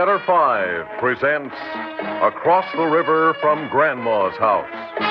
Theater 5 presents Across the River from Grandma's House.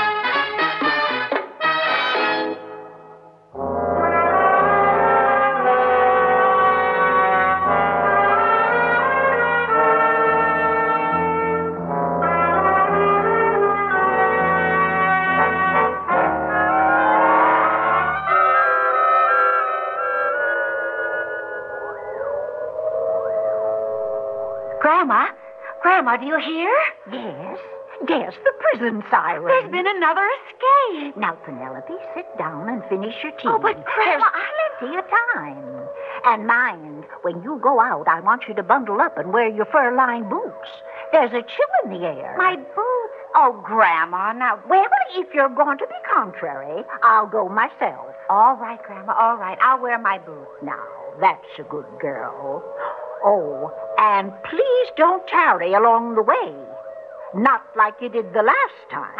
Grandma, do you hear? Yes, the prison siren. There's been another escape. Now, Penelope, sit down and finish your tea. Oh, but Grandma, There's plenty of time. And mind, when you go out, I want you to bundle up and wear your fur-lined boots. There's a chill in the air. My boots? Oh, Grandma, now... Well, if you're going to be contrary, I'll go myself. All right, Grandma, all right. I'll wear my boots. Now, that's a good girl. Oh, and please don't tarry along the way. Not like you did the last time.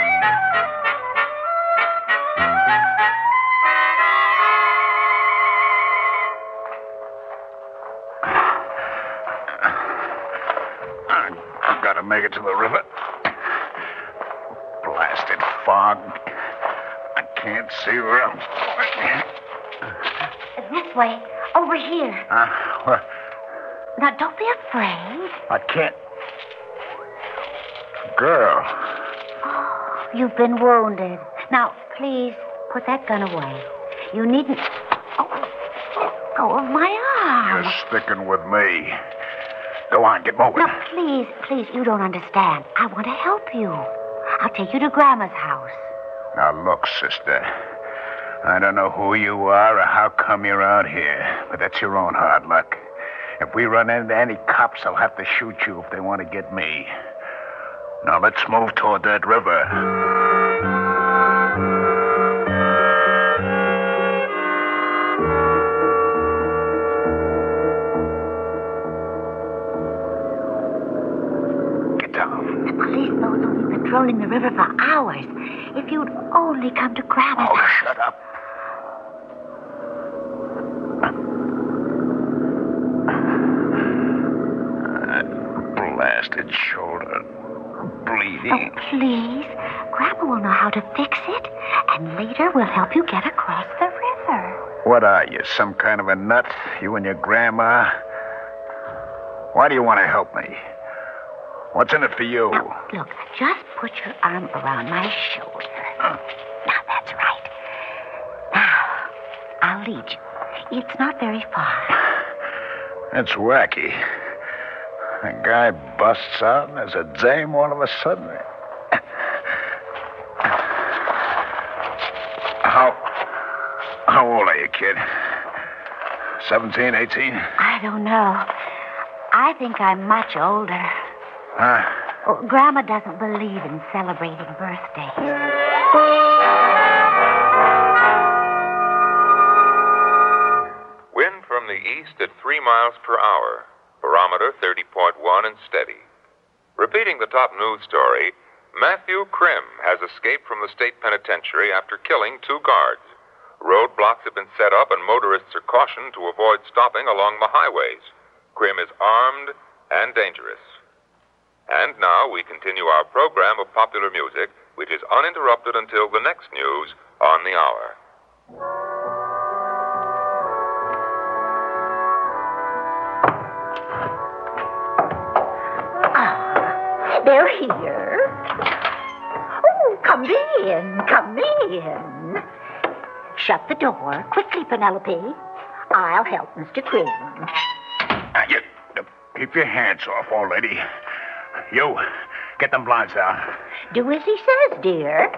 I've got to make it to the river. Blasted fog. I can't see where I'm going. This way. Over here. What? Now, don't be afraid. I can't. Girl. Oh, you've been wounded. Now, please, put that gun away. You needn't... Oh, let go of my arm. You're sticking with me. Go on, get moving. Now, please, you don't understand. I want to help you. I'll take you to Grandma's house. Now, look, sister. I don't know who you are or how come you're out here, but that's your own hard luck. If we run into any cops, they'll have to shoot you if they want to get me. Now, let's move toward that river. Get down. The police those will be patrolling the river for hours. If you'd only come to Grandma's Oh, house. shut up. Blasted shoulder. Bleeding. Oh, please. Grandma will know how to fix it, and later we'll help you get across the river. What are you, some kind of a nut? You and your grandma? Why do you want to help me? What's in it for you? Now, look, just put your arm around my shoulder. Now, that's right. Now, I'll lead you. It's not very far. That's wacky. A guy busts out and there's a dame all of a sudden. How old are you, kid? 17, 18? I don't know. I think I'm much older. Huh? Oh, Grandma doesn't believe in celebrating birthdays. Wind from the east at 3 miles per hour. Barometer 30.1 and steady. Repeating the top news story, Matthew Krim has escaped from the state penitentiary after killing 2 guards. Roadblocks have been set up and motorists are cautioned to avoid stopping along the highways. Krim is armed and dangerous. And now we continue our program of popular music, which is uninterrupted until the next news on the hour. They're here. Oh, come in. Shut the door. Quickly, Penelope. I'll help Mr. Krim. You keep your hands off, old lady. You, get them blinds down. Do as he says, dear.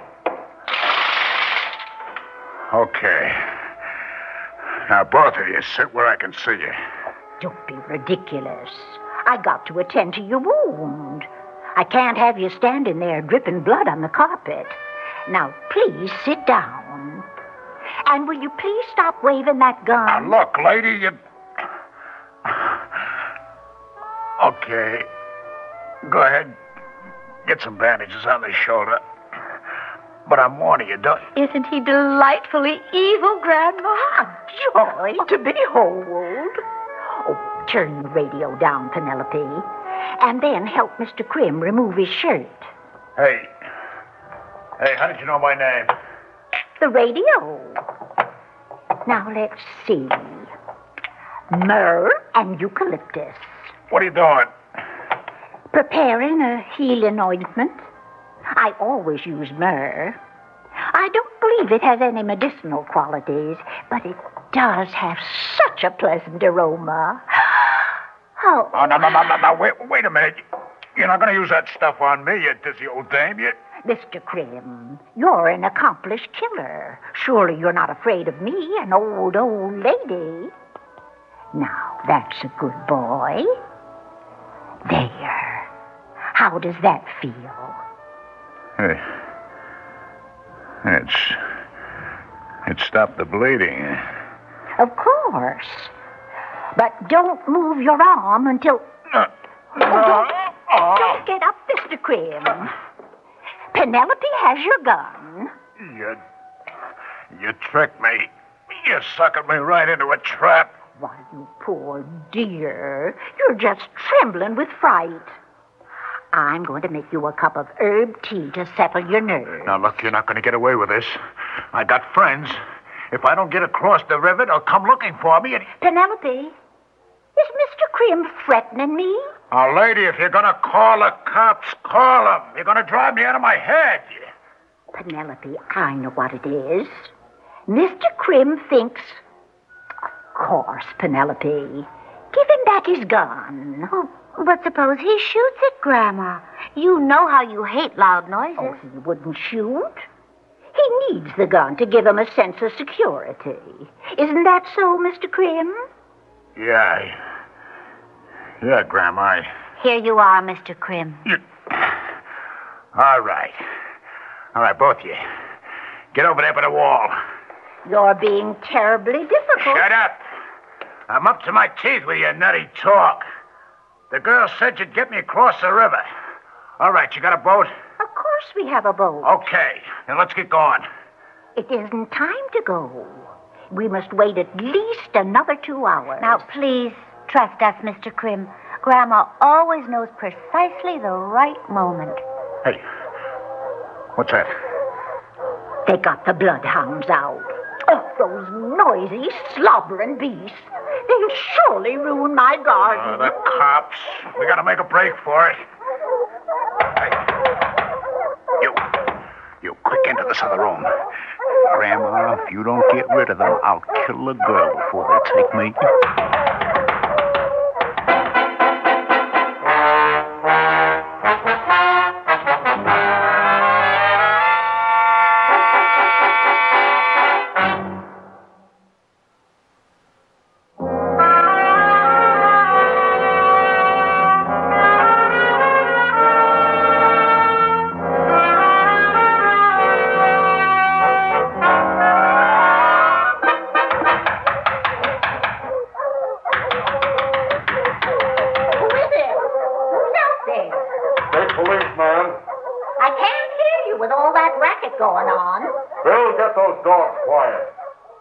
Okay. Now, both of you, sit where I can see you. Don't be ridiculous. I got to attend to your wound. I can't have you standing there dripping blood on the carpet. Now, please sit down. And will you please stop waving that gun? Now, look, lady, you... Okay. Go ahead. Get some bandages on the shoulder. But I'm warning you, don't... Isn't he delightfully evil, Grandma? A joy to behold. Oh, turn the radio down, Penelope. And then help Mr. Krim remove his shirt. Hey, how did you know my name? The radio. Now, let's see. Myrrh and eucalyptus. What are you doing? Preparing a healing ointment. I always use myrrh. I don't believe it has any medicinal qualities, but it does have such a pleasant aroma. Oh, No, wait a minute. You're not going to use that stuff on me, you dizzy old dame. Mr. Krim, you're an accomplished killer. Surely you're not afraid of me, an old lady. Now, that's a good boy. There. How does that feel? Hey. It stopped the bleeding. Of course. But don't move your arm until... Don't get up, Mr. Krim. Penelope has your gun. You tricked me. You suckered me right into a trap. Why, you poor dear. You're just trembling with fright. I'm going to make you a cup of herb tea to settle your nerves. Now, look, you're not going to get away with this. I got friends. If I don't get across the river, they'll come looking for me and... Penelope, is Mr. Krim threatening me? Now, lady, if you're going to call the cops, call them. You're going to drive me out of my head. Penelope, I know what it is. Mr. Krim thinks... Of course, Penelope. Give him back his gun. Oh, but suppose he shoots it, Grandma. You know how you hate loud noises. Oh, he wouldn't shoot. He needs the gun to give him a sense of security. Isn't that so, Mr. Krim? Yeah, Grandma. Here you are, Mr. Krim. All right, both of you. Get over there by the wall. You're being terribly difficult. Shut up. I'm up to my teeth with your nutty talk. The girl said you'd get me across the river. All right, you got a boat? Of course we have a boat. Okay, then let's get going. It isn't time to go. We must wait at least another 2 hours. Now, please, trust us, Mr. Krim. Grandma always knows precisely the right moment. Hey, what's that? They got the bloodhounds out. Oh, those noisy, slobbering beasts. They'll surely ruin my garden. The cops. We gotta make a break for it. Hey, you quick into this other room. Grandma, if you don't get rid of them, I'll kill the girl before they take me. Going on. Bill, get those dogs quiet.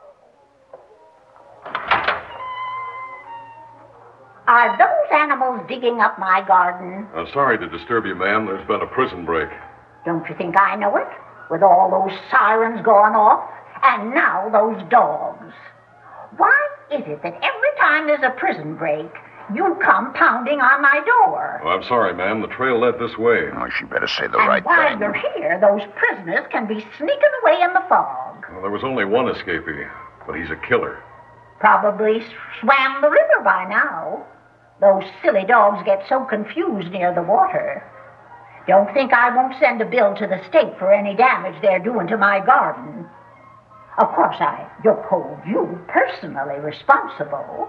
Are those animals digging up my garden? I'm sorry to disturb you, ma'am. There's been a prison break. Don't you think I know it? With all those sirens going off, and now those dogs. Why is it that every time there's a prison break, you come pounding on my door? Oh, I'm sorry, ma'am. The trail led this way. Oh, she better say the And right while thing. you're here, those prisoners can be sneaking away in the fog. Well, there was only one escapee, but he's a killer. Probably swam the river by now. Those silly dogs get so confused near the water. Don't think I won't send a bill to the state for any damage they're doing to my garden. Of course, I don't hold you personally responsible.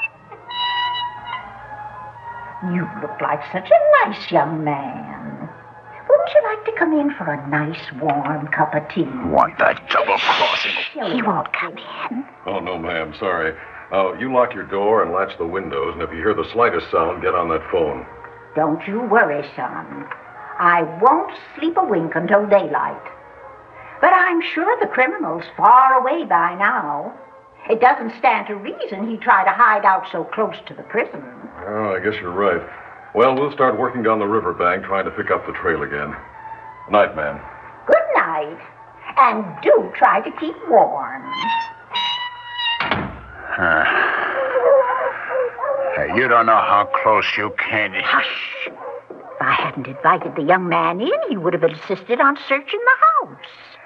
You look like such a nice young man. Wouldn't you like to come in for a nice warm cup of tea? Why, that double-crossing... He won't come in. Oh, no, ma'am. Sorry. You lock your door and latch the windows, and if you hear the slightest sound, get on that phone. Don't you worry, son. I won't sleep a wink until daylight. But I'm sure the criminal's far away by now. It doesn't stand to reason he'd try to hide out so close to the prison. Oh, I guess you're right. Well, we'll start working down the riverbank, trying to pick up the trail again. Night, ma'am. Good night. And do try to keep warm. Hey, you don't know how close you came. Hush. If I hadn't invited the young man in, he would have insisted on searching the house.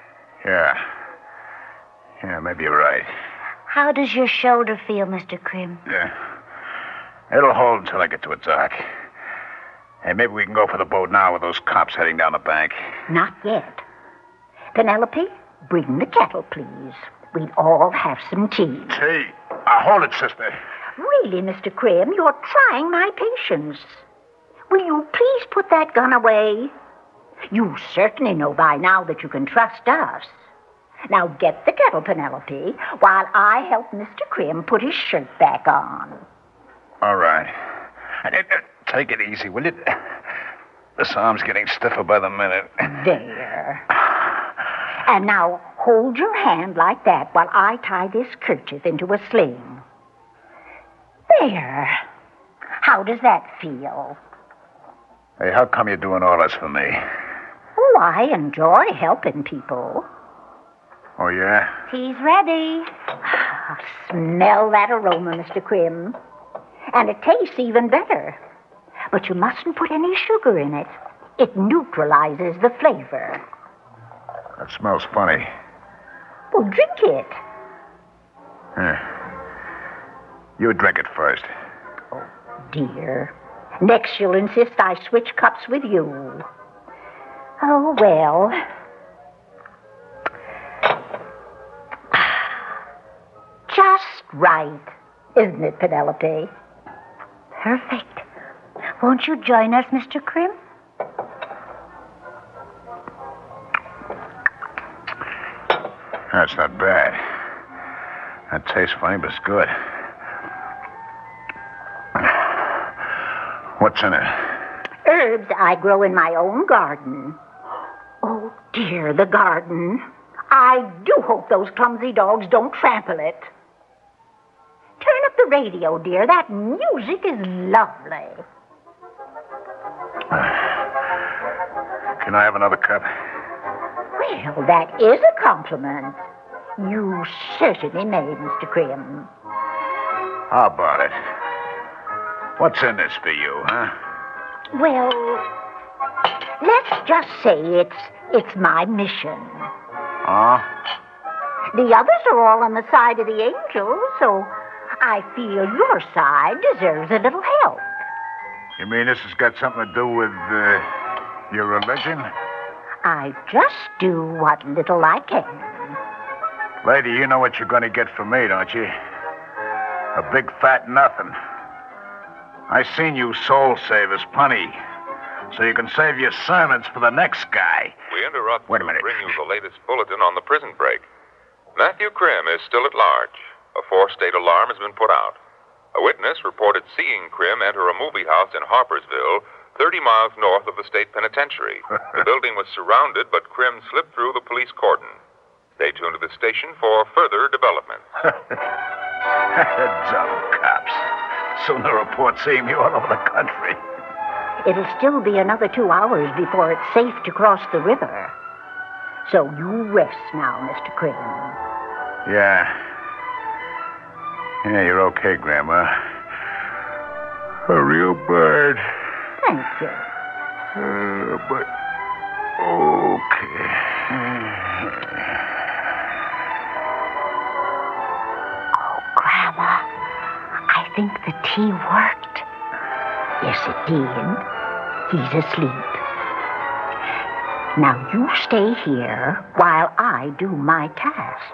Yeah, maybe you're right. How does your shoulder feel, Mr. Krim? Yeah. It'll hold until I get to a dock. Hey, maybe we can go for the boat now with those cops heading down the bank. Not yet. Penelope, bring the kettle, please. We'd all have some tea. Tea? Hold it, sister. Really, Mr. Krim, you're trying my patience. Will you please put that gun away? You certainly know by now that you can trust us. Now get the kettle, Penelope, while I help Mr. Krim put his shirt back on. All right. Take it easy, will you? This arm's getting stiffer by the minute. There. And now hold your hand like that while I tie this kerchief into a sling. There. How does that feel? Hey, how come you're doing all this for me? Oh, I enjoy helping people. Oh, yeah? Tea's ready. Smell that aroma, Mr. Krim. And it tastes even better. But you mustn't put any sugar in it. It neutralizes the flavor. That smells funny. Well, drink it. You drink it first. Dear. Next you'll insist I switch cups with you. Oh, well. Just right, isn't it, Penelope? Perfect. Won't you join us, Mr. Krim? That's not bad. That tastes funny, but it's good. What's in it? Herbs I grow in my own garden. Oh, dear, the garden. I do hope those clumsy dogs don't trample it. Turn up the radio, dear. That music is lovely. Can I have another cup? Well, that is a compliment. You certainly may, Mr. Krim. How about it? What's in this for you, huh? Well, let's just say it's my mission. Huh? The others are all on the side of the angels, so I feel your side deserves a little help. You mean this has got something to do with your religion? I just do what little I can. Lady, you know what you're going to get from me, don't you? A big fat nothing. I seen you soul savers plenty, so you can save your sermons for the next guy. We interrupt Wait a minute. to bring you the latest bulletin on the prison break. Matthew Krim is still at large. A 4-state alarm has been put out. A witness reported seeing Krim enter a movie house in Harpersville, 30 miles north of the state penitentiary. The building was surrounded, but Krim slipped through the police cordon. Stay tuned to the station for further developments. Dumb cops. Soon they'll report seeing you all over the country. It'll still be another 2 hours before it's safe to cross the river. So you rest now, Mr. Krim. Yeah, you're okay, Grandma. A real bird. Thank you. But okay. Oh, Grandma, I think the tea worked. Yes, it did. He's asleep. Now you stay here while I do my task.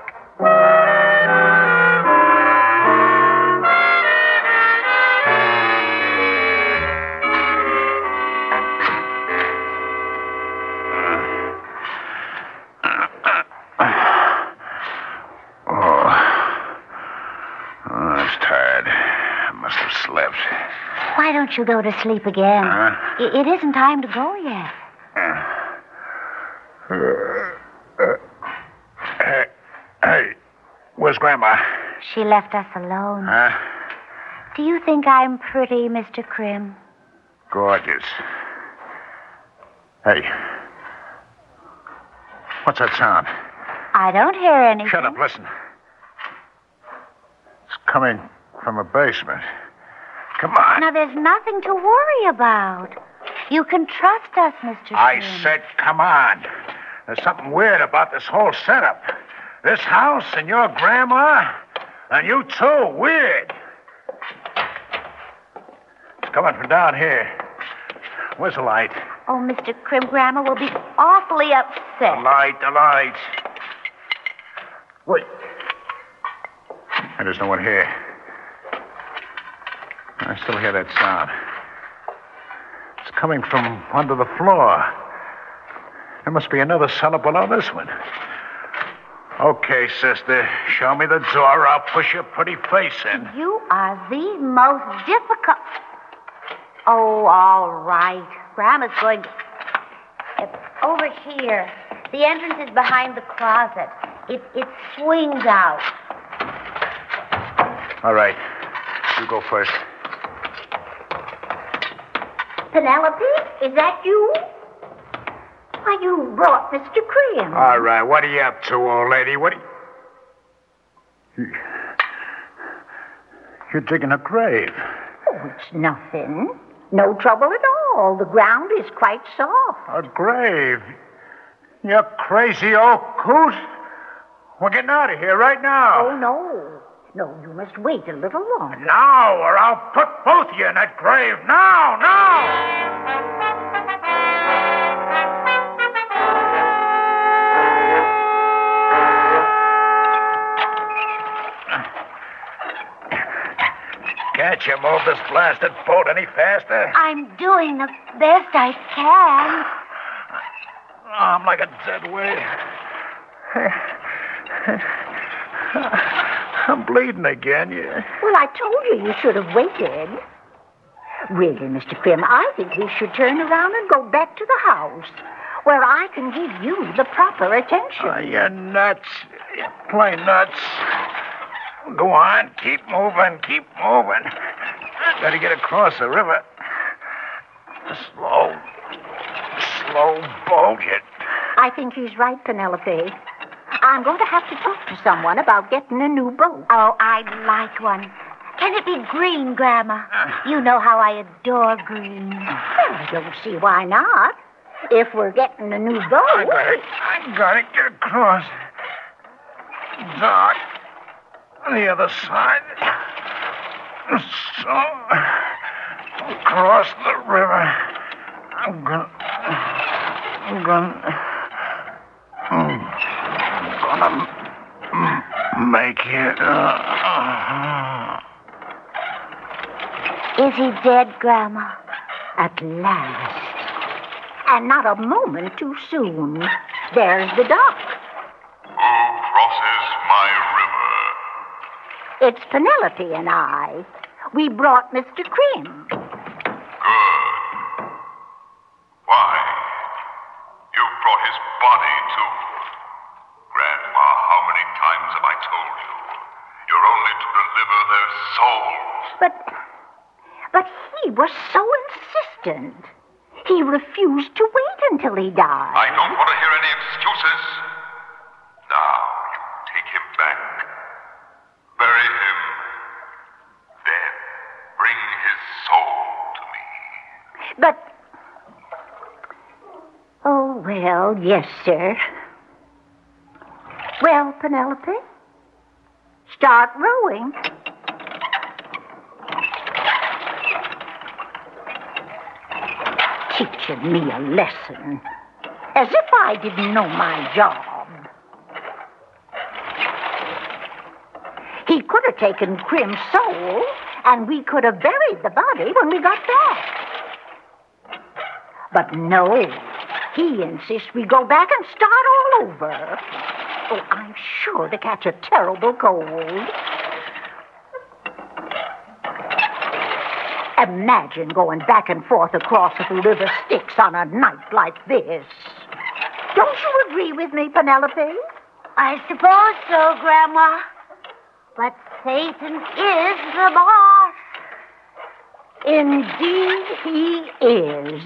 Why don't you go to sleep again? It isn't time to go yet. Hey, where's Grandma? She left us alone. Huh? Do you think I'm pretty, Mr. Krim? Gorgeous. Hey. What's that sound? I don't hear anything. Shut up, listen. It's coming from a basement. Come on. Now, there's nothing to worry about. You can trust us, Mr. Krim. I said, come on. There's something weird about this whole setup. This house and your grandma, and you too, weird. It's coming from down here. Where's the light? Oh, Mr. Krim, Grandma will be awfully upset. The light. Wait. And there's no one here. I still hear that sound. It's coming from under the floor. There must be another cellar below this one. Okay, sister. Show me the door. I'll push your pretty face in. You are the most difficult... Oh, all right. Grandma's going to... It's over here. The entrance is behind the closet. It swings out. All right. You go first. Penelope, is that you? Why, you brought Mr. Krim. All right. What are you up to, old lady? What are you... You're digging a grave. Oh, it's nothing. No trouble at all. The ground is quite soft. A grave? You crazy old coot. We're getting out of here right now. Oh, no. No, you must wait a little longer. Now, or I'll put both of you in that grave. Now! Can't you move this blasted boat any faster? I'm doing the best I can. I'm like a dead weight. I'm bleeding again. Well, I told you should have waited. Really, Mr. Krim, I think we should turn around and go back to the house, where I can give you the proper attention. You're nuts. You're plain nuts. Go on. Keep moving. Gotta get across the river. Slow boat. I think he's right, Penelope. I'm going to have to talk to someone about getting a new boat. Oh, I'd like one. Can it be green, Grandma? You know how I adore green. Well, I don't see why not. If we're getting a new boat. I got it. Get across. Dock. On the other side. So, across the river. I'm gonna make it. Is he dead, Grandma? At last. And not a moment too soon. There's the dock. Who crosses my river? It's Penelope and I. We brought Mr. Krim. Good. Why? You brought his body, too. Grandma, how many times have I told you? You're only to deliver their souls. But he was so insistent. He refused to wait until he died. I don't want to hear any excuses. Now, you take him back. Bury him. Then, bring his soul to me. But... Oh, well, yes, sir. Well, Penelope, start rowing. Teaching me a lesson. As if I didn't know my job. He could have taken Krim's soul, and we could have buried the body when we got back. But no, he insists we go back and start all over. Oh, I'm sure to catch a terrible cold. Imagine going back and forth across the river Styx on a night like this. Don't you agree with me, Penelope? I suppose so, Grandma. But Satan is the boss. Indeed he is.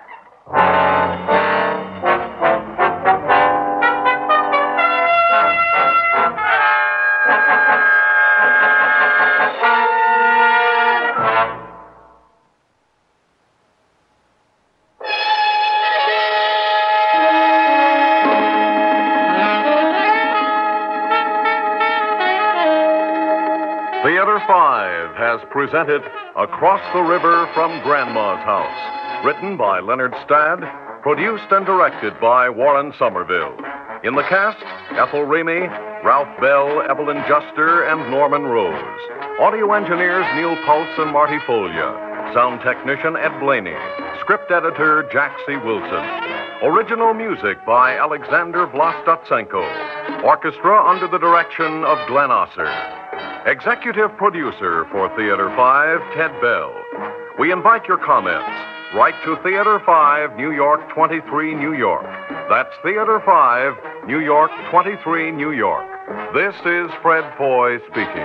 Theater 5 has presented Across the River from Grandma's House, written by Leonard Stadd, produced and directed by Warren Somerville. In the cast, Ethel Ramey, Ralph Bell, Evelyn Juster, and Norman Rose. Audio engineers Neil Pultz and Marty Folia. Sound technician Ed Blaney. Script editor Jack C. Wilson. Original music by Alexander Vlastotsenko. Orchestra under the direction of Glenn Osser. Executive producer for Theater 5, Ted Bell. We invite your comments. Write to Theater 5, New York 23, New York. That's Theater 5, New York 23, New York. This is Fred Foy speaking.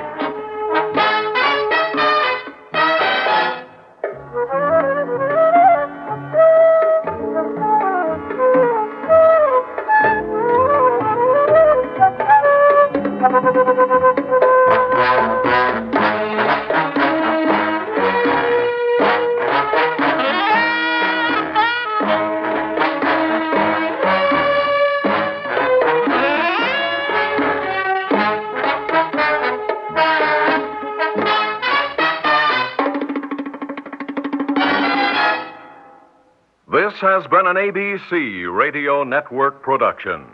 This has been an ABC Radio Network production.